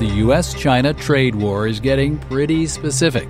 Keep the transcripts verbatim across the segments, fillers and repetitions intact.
the U S China trade war is getting pretty specific.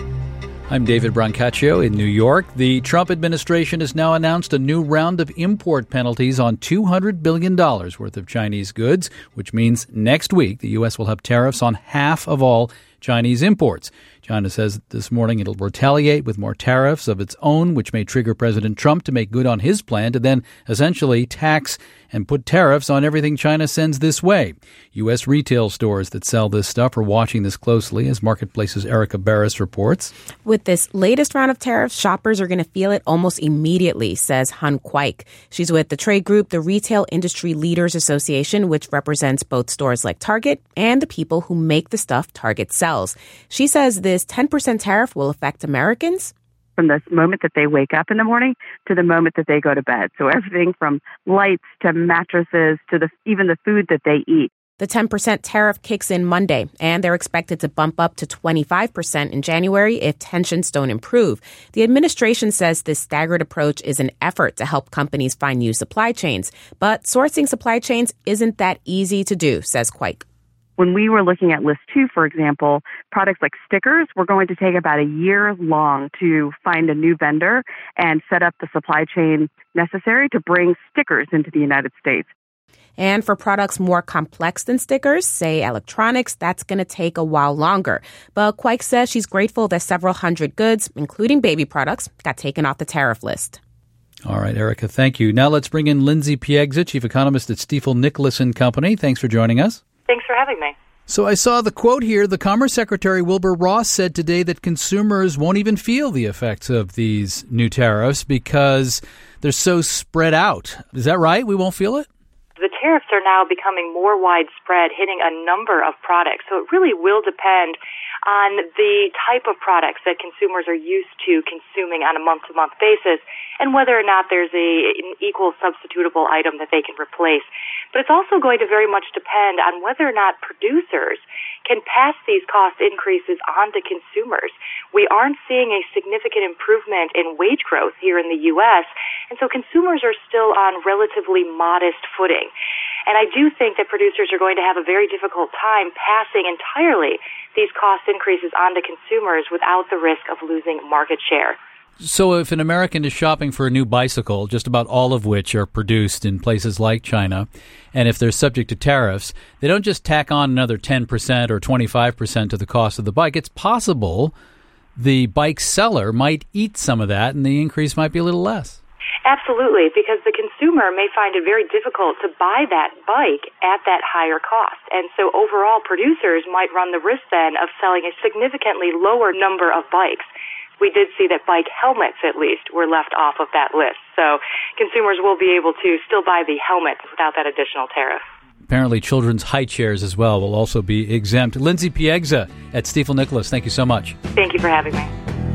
I'm David Brancaccio in New York. The Trump administration has now announced a new round of import penalties on two hundred billion dollars worth of Chinese goods, which means next week the U S will have tariffs on half of all Chinese imports. China says this morning it'll retaliate with more tariffs of its own, which may trigger President Trump to make good on his plan to then essentially tax and put tariffs on everything China sends this way. U S retail stores that sell this stuff are watching this closely, as Marketplace's Erica Barris reports. With this latest round of tariffs, shoppers are going to feel it almost immediately, says Han Quike. She's with the trade group, the Retail Industry Leaders Association, which represents both stores like Target and the people who make the stuff Target sells. She says this ten percent tariff will affect Americans from the moment that they wake up in the morning to the moment that they go to bed. So everything from lights to mattresses to the even the food that they eat. The ten percent tariff kicks in Monday, and they're expected to bump up to twenty-five percent in January if tensions don't improve. The administration says this staggered approach is an effort to help companies find new supply chains. But sourcing supply chains isn't that easy to do, says Quike. When we were looking at list two, for example, products like stickers were going to take about a year long to find a new vendor and set up the supply chain necessary to bring stickers into the United States. And for products more complex than stickers, say electronics, that's going to take a while longer. But Quike says she's grateful that several hundred goods, including baby products, got taken off the tariff list. All right, Erica, thank you. Now let's bring in Lindsay Piegza, chief economist at Stifel Nicolaus and Company. Thanks for joining us. Thanks for having me. So I saw the quote here. The Commerce Secretary Wilbur Ross said today that consumers won't even feel the effects of these new tariffs because they're so spread out. Is that right? We won't feel it? The tariffs are now becoming more widespread, hitting a number of products. So it really will depend on the type of products that consumers are used to consuming on a month-to-month basis and whether or not there's a, an equal substitutable item that they can replace. But it's also going to very much depend on whether or not producers can pass these cost increases on to consumers. We aren't seeing a significant improvement in wage growth here in the U S, and so consumers are still on relatively modest footing. And I do think that producers are going to have a very difficult time passing entirely these cost increases on to consumers without the risk of losing market share. So if an American is shopping for a new bicycle, just about all of which are produced in places like China, and if they're subject to tariffs, they don't just tack on another ten percent or twenty-five percent to the cost of the bike. It's possible the bike seller might eat some of that and the increase might be a little less. Absolutely, because the consumer may find it very difficult to buy that bike at that higher cost. And so overall, producers might run the risk then of selling a significantly lower number of bikes. We did see that bike helmets, at least, were left off of that list. So consumers will be able to still buy the helmets without that additional tariff. Apparently children's high chairs as well will also be exempt. Lindsay Piegza at Stifel Nicolaus, thank you so much. Thank you for having me.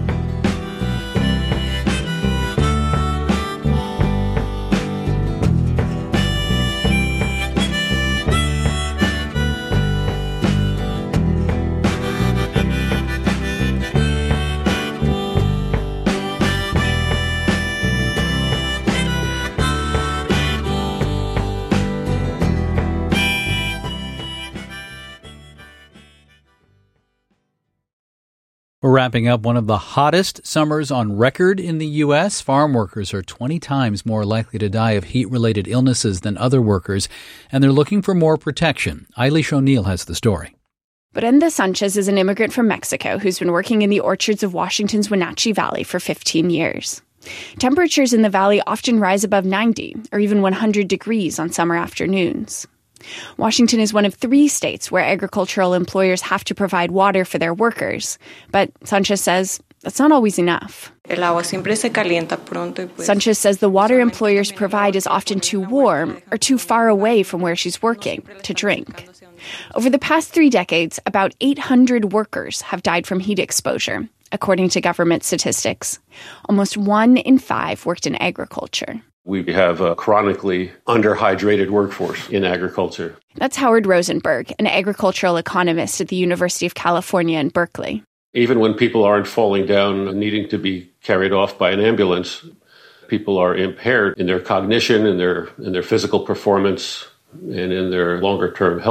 We're wrapping up one of the hottest summers on record in the U S. Farm workers are twenty times more likely to die of heat-related illnesses than other workers, and they're looking for more protection. Eilish O'Neill has the story. Brenda Sanchez is an immigrant from Mexico who's been working in the orchards of Washington's Wenatchee Valley for fifteen years. Temperatures in the valley often rise above ninety or even one hundred degrees on summer afternoons. Washington is one of three states where agricultural employers have to provide water for their workers. But Sanchez says that's not always enough. Sanchez says the water employers provide is often too warm or too far away from where she's working to drink. Over the past three decades, about eight hundred workers have died from heat exposure, according to government statistics. Almost one in five worked in agriculture. We have a chronically underhydrated workforce in agriculture. That's Howard Rosenberg, an agricultural economist at the University of California in Berkeley. Even when people aren't falling down and needing to be carried off by an ambulance, people are impaired in their cognition, in their in their physical performance, and in their longer-term health.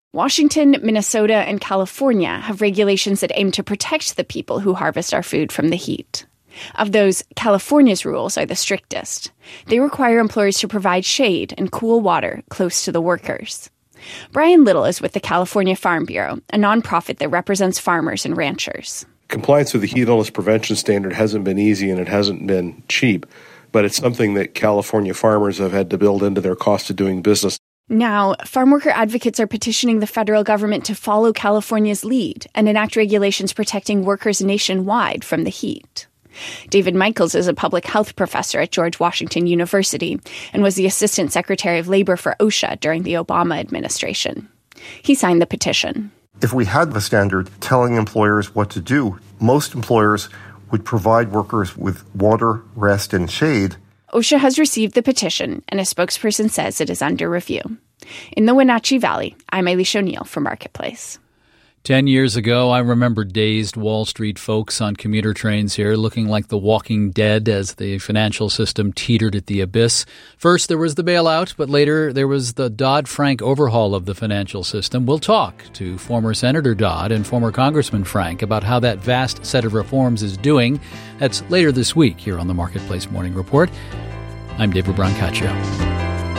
Washington, Minnesota, and California have regulations that aim to protect the people who harvest our food from the heat. Of those, California's rules are the strictest. They require employers to provide shade and cool water close to the workers. Brian Little is with the California Farm Bureau, a nonprofit that represents farmers and ranchers. Compliance with the heat illness prevention standard hasn't been easy and it hasn't been cheap, but it's something that California farmers have had to build into their cost of doing business. Now, farm worker advocates are petitioning the federal government to follow California's lead and enact regulations protecting workers nationwide from the heat. David Michaels is a public health professor at George Washington University and was the Assistant Secretary of Labor for OSHA during the Obama administration. He signed the petition. If we had the standard telling employers what to do, most employers would provide workers with water, rest, and shade. OSHA has received the petition, and a spokesperson says it is under review. In the Wenatchee Valley, I'm Alicia O'Neill for Marketplace. Ten years ago, I remember dazed Wall Street folks on commuter trains here looking like the walking dead as the financial system teetered at the abyss. First, there was the bailout, but later there was the Dodd-Frank overhaul of the financial system. We'll talk to former Senator Dodd and former Congressman Frank about how that vast set of reforms is doing. That's later this week here on the Marketplace Morning Report. I'm David Brancaccio.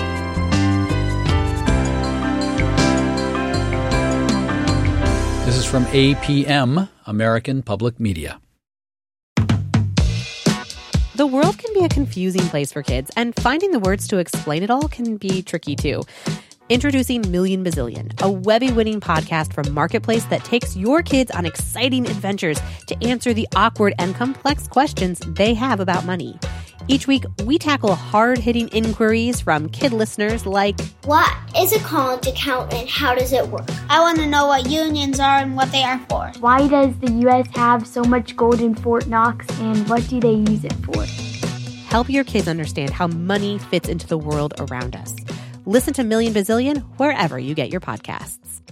This is from A P M, American Public Media. The world can be a confusing place for kids, and finding the words to explain it all can be tricky too. Introducing Million Bazillion, a Webby-winning podcast from Marketplace that takes your kids on exciting adventures to answer the awkward and complex questions they have about money. Each week, we tackle hard-hitting inquiries from kid listeners like, what is a college account and how does it work? I want to know what unions are and what they are for. Why does the U S have so much gold in Fort Knox and what do they use it for? Help your kids understand how money fits into the world around us. Listen to Million Bazillion wherever you get your podcasts.